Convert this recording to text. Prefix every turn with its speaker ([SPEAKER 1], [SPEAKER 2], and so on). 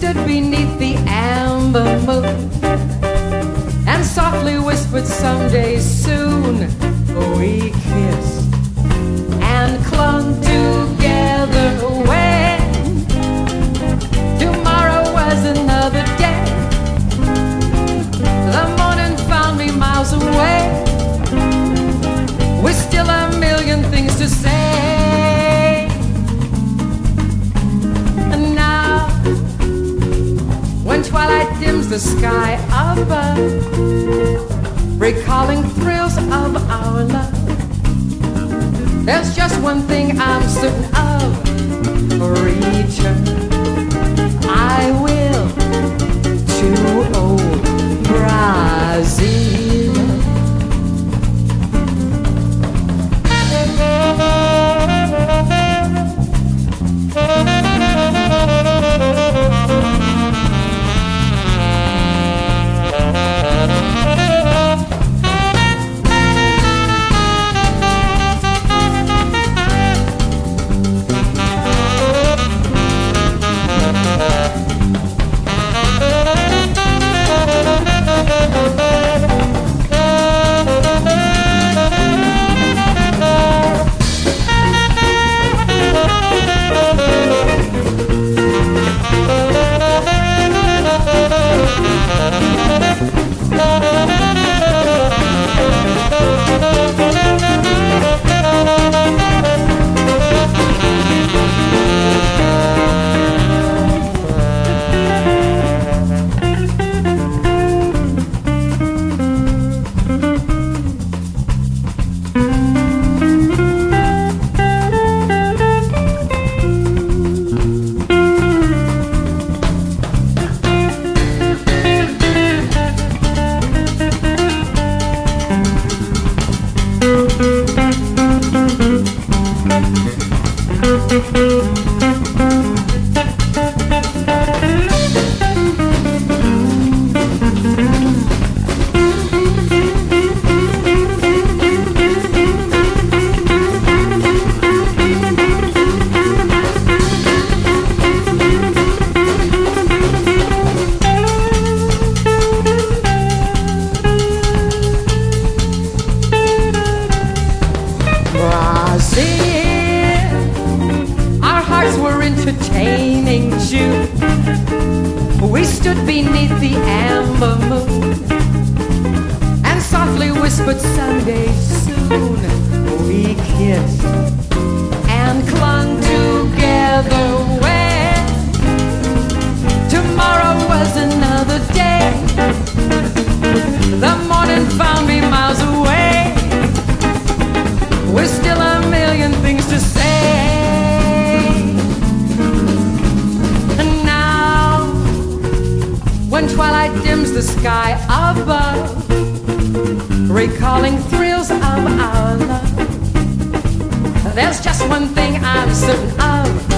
[SPEAKER 1] stood beneath the amber moon and softly whispered someday soon. We kissed and clung together when tomorrow was another day. The morning found me miles away with still a million things to say. And now, when twilight dims the sky above, recalling thrills of our love, there's just one thing I'm certain of: return I will to old Brazil. Entertaining June, we stood beneath the amber moon and softly whispered someday soon. We kissed and clung together when tomorrow was another day. The morning found me miles away with still a million things to say. When twilight dims the sky above, recalling thrills of our love, there's just one thing I'm certain of: